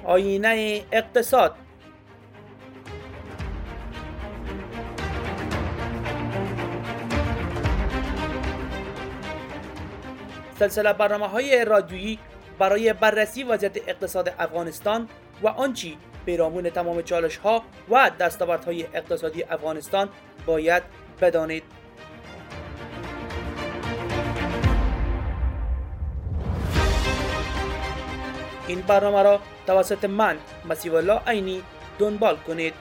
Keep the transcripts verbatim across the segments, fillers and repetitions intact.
آینه اقتصاد. سلسله برنامه‌های رادیویی برای بررسی وضعیت اقتصاد افغانستان و آنچه پیرامون تمام چالش‌ها و دستاوردهای اقتصادی افغانستان باید بدانید. این برنامه را توسط من مسیح الله عینی دنبال کنید.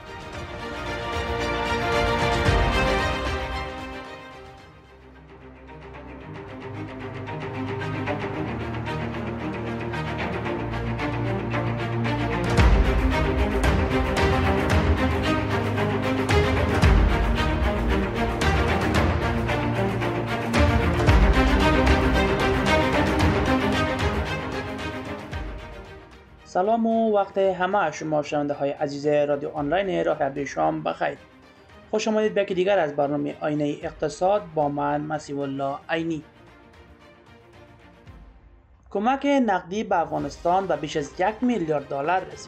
سلام و وقت همه شما شنونده های عزیز رادیو آنلاین راه ابری شام بخیر. خوش آمدید به یکی دیگر از برنامه آینه اقتصاد با من مسیح الله عینی. کمک نقدی به افغانستان به بیش از یک میلیارد دلار رسید.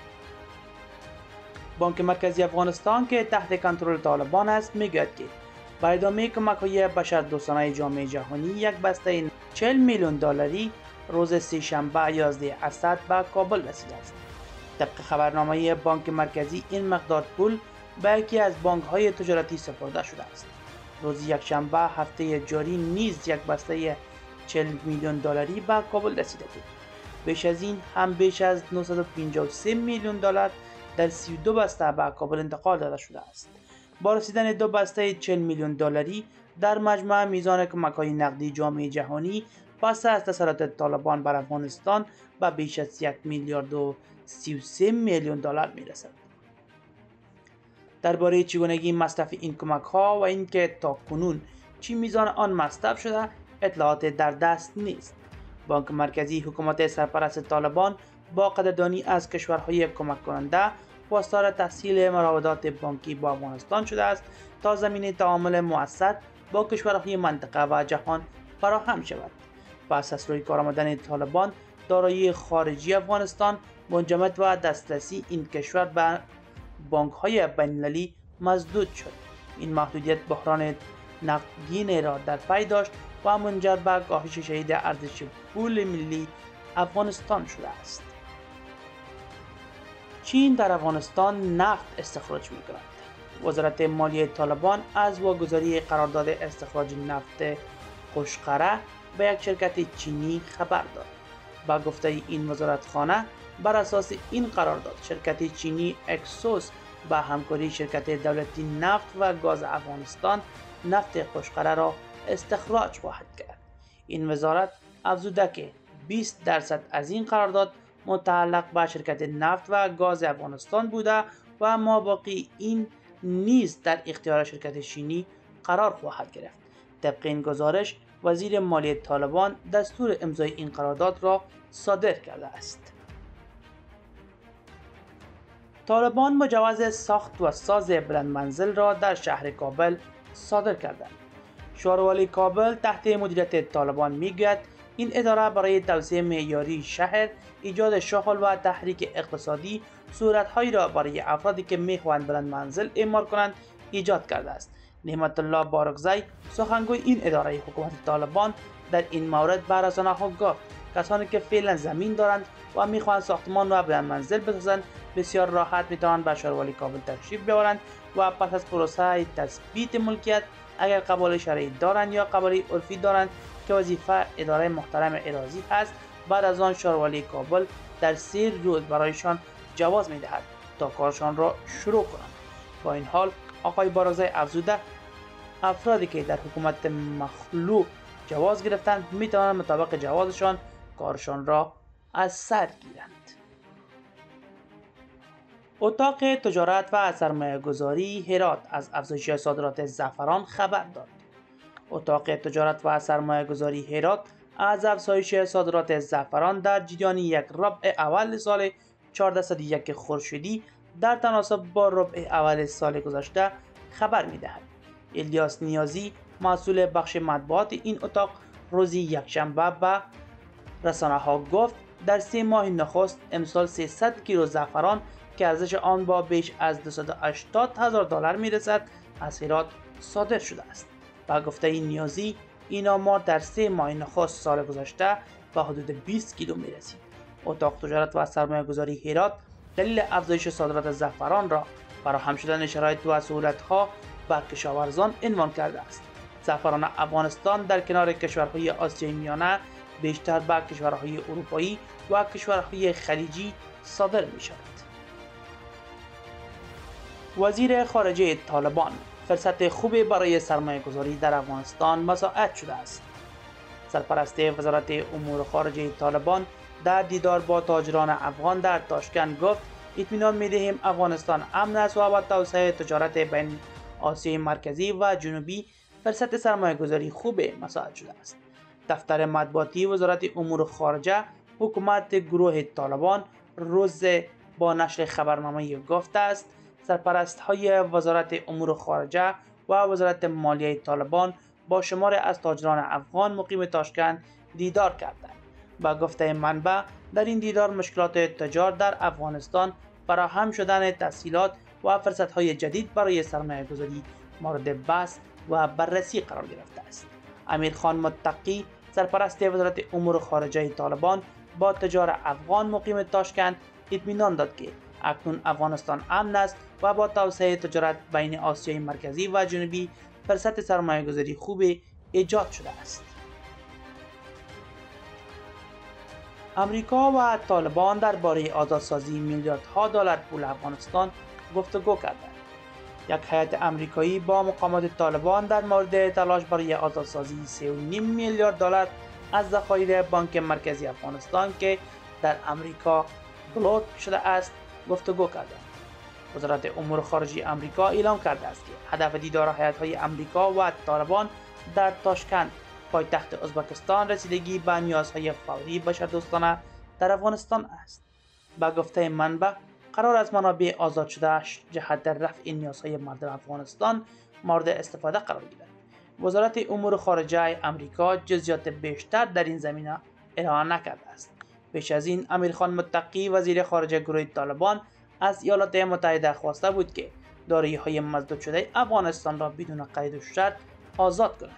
بانک مرکزی افغانستان که تحت کنترل طالبان است میگوید که به ادامه کمک‌های بشردوستانه جامعه جهانی یک بسته چهل میلیون دلاری روز سه‌شنبه یازده اسد به کابل رسیده است. طبق خبرنامه بانک مرکزی این مقدار پول به یکی از بانک‌های تجارتی سپرده شده است. روز یکشنبه هفته جاری نیز یک بسته چهل میلیون دلاری به کابل رسیده بود. بیش از این هم بیش از نهصد و پنجاه و سه میلیون دلار در سی و دو بسته به کابل انتقال داده شده است. با رسیدن دو بسته چهل میلیون دلاری در مجموع میزان کمک‌های نقدی جامعه جهانی پس از تسلط طالبان بر افغانستان به بیش از یک میلیارد و سی و سه میلیون دلار میرسد. درباره چگونگی مصرف این کمک‌ها و اینکه تاکنون چی میزان آن مصرف شده اطلاعات در دست نیست. بانک مرکزی حکومت سرپرست طالبان با قدردانی از کشورهای کمک کننده خواستار تسهیل مراودات بانکی با افغانستان شده است تا زمینه تعامل مؤثر با کشورهای منطقه و جهان فراهم شود. پس از روی کار آمدن طالبان دارایی خارجی افغانستان منجمد و دسترسی این کشور به بانک‌های بین‌المللی مسدود شد. این محدودیت بحران نقدینه را در پی داشت و منجر به کاهش شدید ارزش پول ملی افغانستان شده است. چین در افغانستان نفت استخراج می‌کند. وزارت مالیه طالبان از واگذاری قرارداد استخراج نفت قشقره به یک شرکت چینی خبر داد. با گفته این وزارتخانه بر اساس این قرارداد شرکت چینی اکسوس با همکاری شرکت دولتی نفت و گاز افغانستان نفت قشقره را استخراج خواهد کرد. این وزارت افزوده که بیست درصد از این قرارداد متعلق به شرکت نفت و گاز افغانستان بوده و ماباقی این نیز در اختیار شرکت چینی قرار خواهد گرفت. طبق این گزارش وزیر مالیه طالبان دستور امضای این قرارداد را صادر کرده است. طالبان مجوز ساخت و ساز بلند منزل را در شهر کابل صادر کردند. شاروالی کابل تحت مدیریت طالبان میگوید این اداره برای توسعه معیاری شهر، ایجاد شغل و تحریک اقتصادی صورت‌هایی را برای افرادی که می‌خواهند بلند منزل اعمار کنند ایجاد کرده است. نعمت الله بارکزی سخنگوی این اداره حکومت طالبان در این مورد به رسانه‌ها گفت کسانی که فعلا زمین دارند و می‌خواهند ساختمان و بلند منزل بسازند بسیار راحت می‌توانند به شاروالی کابل تشریف بیاورند و پس از پروسه تثبیت ملکیت اگر قبول شرعی دارند یا قبول عرفی دارند که وظیفه اداره محترم اراضی است، بعد از آن شاروالی کابل در سه روز برایشان جواز می‌دهد تا کارشان را شروع کنند. با این حال آقای بارکزی افزوده افرادی که در حکومت مخلوع جواز گرفتند می‌توانند مطابق جوازشان کارشان را از سر گیرند. اتاق تجارت و سرمایه‌گذاری هرات از افزایش صادرات زعفران خبر داد. اتاق تجارت و سرمایه‌گذاری هرات از افزایش صادرات زعفران در جریان یک ربع اول سال چهارصد و یک خورشیدی در تناسب با ربع اول سال گذشته خبر می‌دهد. الیاس نیازی مسئول بخش مطبوعات این اتاق روز یکشنبه به رسانه‌ها گفت در سه ماه نخست امسال سیصد کیلو زعفران که ارزش آن با بیش از دویست و هشتاد هزار دلار میرسد از هرات صادر شده است. با گفته نیازی این آمار در سه ماه نخست سال گذشته به حدود بیست کیلو می رسید. اتاق تجارت و سرمایه گذاری هرات دلیل افزایش صادرات زعفران را فراهم شدن شرایط و سهولت‌ها بر کشاورزان عنوان کرده است. زعفران افغانستان در کنار کشورهای آسیای میانه بیشتر به کشورهای اروپایی و کشورهای خلیجی صادر می شود. وزیر خارجه طالبان: فرصت خوبی برای سرمایه گذاری در افغانستان مساعد شده است. سرپرست وزارت امور خارجه طالبان در دیدار با تاجران افغان در تاشکند گفت اطمینان می دهیم افغانستان امن است و با توسعه تجارت بین آسیای مرکزی و جنوبی فرصت سرمایه گذاری خوب مساعد شده است. دفتر مطبوعاتی وزارت امور خارجه حکومت گروه طالبان روز با نشر خبرنامه گفته است سرپرست های وزارت امور خارجه و وزارت مالیه طالبان با شمار از تاجران افغان مقیم تاشکند دیدار کردند. با گفته منبع در این دیدار مشکلات تجار در افغانستان، فراهم شدن تسهیلات و فرصت های جدید برای سرمایه گذاری مورد بحث و بررسی قرار گرفته است. امیرخان متقی سرپرست وزارت امور خارجه طالبان با تجار افغان مقیم تاشکند اطمینان داد که اکنون افغانستان امن است و با توسعه تجارت بین آسیای مرکزی و جنوبی فرصت سرمایه گذاری خوب ایجاد شده است. امریکا و طالبان درباره آزادسازی میلیاردها دلار پول افغانستان گفتگو کردند. یک هیئت آمریکایی با مقامات طالبان در مورد تلاش برای آزادسازی سه و نیم میلیارد دلار از ذخایر بانک مرکزی افغانستان که در امریکا بلوک شده است گفتگو کردند. وزارت امور خارجه آمریکا اعلام کرده است که هدف دیدار هیئت‌های آمریکا و طالبان در تاشکند پایتخت ازبکستان رسیدگی به نیازهای فوری بشردوستانه در افغانستان است. با گفته منبع قرار از منابع آزاد شده جهت رفع نیازهای مردم افغانستان مورد استفاده قرار گیرد. وزارت امور خارجه آمریکا جزئیات بیشتر در این زمینه ارائه نکرده است. پیش از این امیرخان متقی وزیر خارجه گروه طالبان از ایالات متحده خواسته بود که دارایی‌های مزدود شده افغانستان را بدون قید و شرط آزاد کند.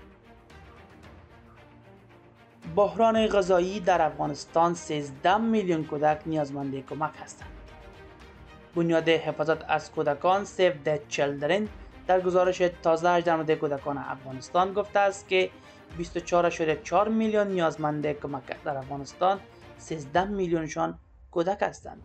بحران غذایی در افغانستان سیزده میلیون کودک نیازمند کمک هستند. بنیاد حفاظت از کودکان سیو د چیلدرن در گزارش تازه در مورد کودکان افغانستان گفته است که بیست و چهار ممیز چهار میلیون نیازمند کمک در افغانستان، سیزده میلیونشان کودک هستند.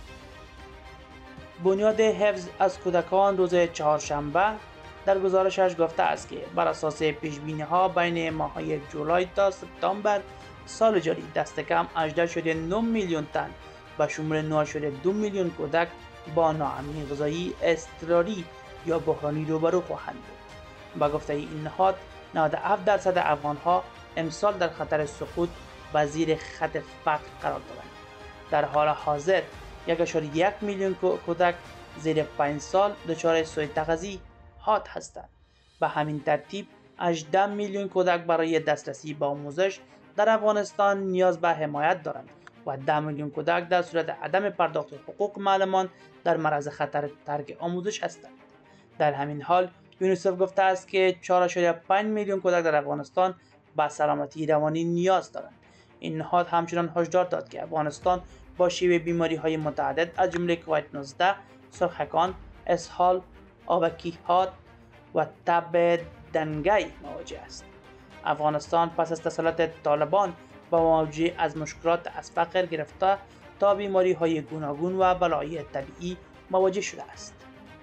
بنیاد حفظ از کودکان روز چهارشنبه در گزارشش گفته است که بر اساس پیش‌بینی‌ها بین ماه‌های جولای تا سپتامبر سال جاری دست کم هجده ممیز نه میلیون تن به شمول نه ممیز دو میلیون کودک با ناامنی غذایی اضطراری یا بحرانی روبرو خواهند بود. با گفته این نهاد نود و هفت درصد افغان‌ها امسال در خطر سقوط به زیر خط فقر قرار دارند. در حال حاضر یک ممیز یک میلیون کودک زیر پنج سال دچار سوء تغذیه حاد هستند. به همین ترتیب هجده میلیون کودک برای دسترسی به آموزش در افغانستان نیاز به حمایت دارند و ده میلیون کودک در صورت عدم پرداخت حقوق معلمان در معرض خطر ترک آموزش هستند. در همین حال یونیسف گفته است که چهار ممیز پنج میلیون کودک در افغانستان به سلامتی روانی نیاز دارند. این نهاد همچنان هشدار داد که افغانستان با شیوع بیماری‌های متعدد از جمله کووید نوزده، سرخکان، اسهال، آبکی‌حاد و تب دنگی مواجه است. افغانستان پس از تسلط طالبان با مواجهه از مشکلات از فقر گرفته تا بیماری‌های گوناگون و بلایای طبیعی مواجه شده است.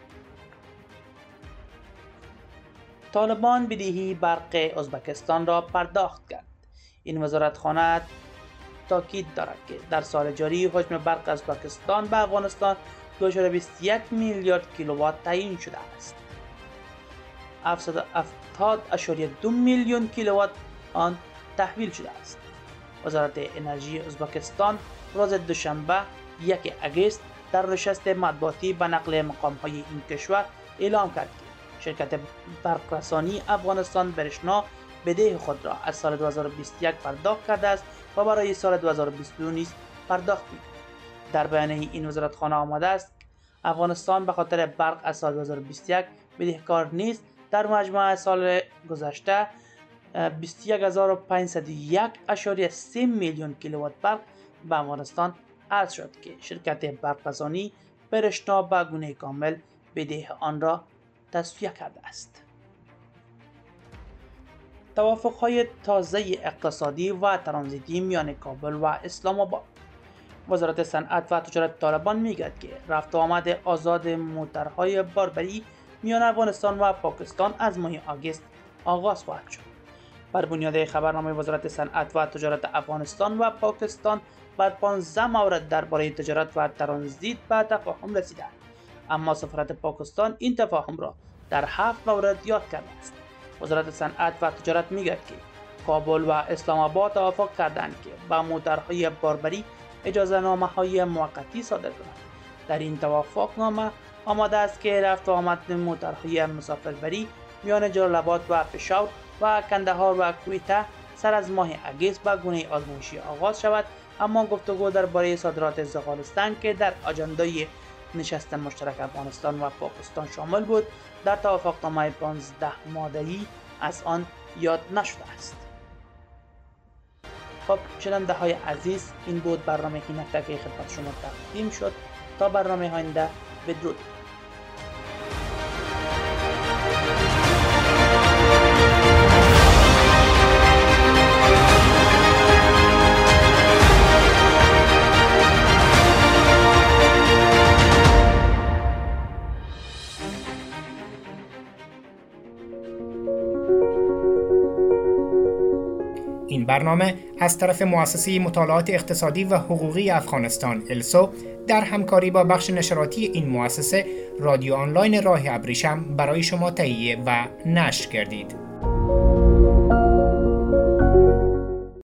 طالبان بدهی برق ازبکستان را پرداخت کرد. این وزارتخانه تاکید دارد که در سال جاری حجم برق از پاکستان به افغانستان دو ممیز بیست و یک میلیارد کیلووات تعیین شده است. هفتصد و هفتاد ممیز دو میلیون کیلووات آن تحویل شده است. وزارت انرژی ازبکستان روز دوشنبه یک آگوست در نشست مطبوعاتی به نقل مقام‌های این کشور اعلام کرد که شرکت برقرسانی افغانستان برشنا بدهی خود را از سال دو هزار و بیست و یک پرداخت کرده است و برای سال دو هزار و بیست و دو نیز پرداخت می‌کنند. در بیانیه این وزارتخانه آمده است افغانستان به خاطر برق از سال دو هزار و بیست و یک بدهکار نیست. در مجموع سال گذشته بیست و یک هزار و پانصد و یک ممیز سه میلیون کیلووات برق به افغانستان عرضه شد که شرکت برق‌رسانی برشنا به گونه کامل بدهی آن را تسویه کرده است. توافق‌های تازه اقتصادی و ترانزیتی میان کابل و اسلام آباد. وزارت صنعت و تجارت طالبان میگوید که رفت و آمد آزاد موترهای باربری میان افغانستان و پاکستان از ماه آگوست آغاز خواهد شد. بر بنیاد خبرنامه وزارت صنعت و تجارت افغانستان و پاکستان بر پانزده مورد درباره تجارت و ترانزیت به تفاهم رسیده، اما سفارت پاکستان این تفاهم را در هفت مورد یاد کرده است. وزارت صنعت و تجارت میگوید که کابل و اسلام آباد توافق کردند که با موترهای باربری اجازه نامه های موقتی صادر کنند. در این توافق نامه آماده است که رفت و آمد موترهای مسافربری میان جلال آباد و پشاور و کندهار و کویته سر از ماه آگوست به گونه آزمایشی آغاز شود، اما گفتگو درباره صادرات زغالستان که در آجندای نشست مشترک افغانستان و پاکستان شامل بود در توافقنامه پانزده ماده‌ای از آن یاد نشده است. خب شنونده های عزیز، این بود برنامه اینکه که خدمت شما تقدیم شد. تا برنامه آینده، بدرود. این برنامه از طرف مؤسسه مطالعات اقتصادی و حقوقی افغانستان السو در همکاری با بخش نشراتی این مؤسسه رادیو آنلاین راه ابریشم برای شما تهیه و نشر گردید.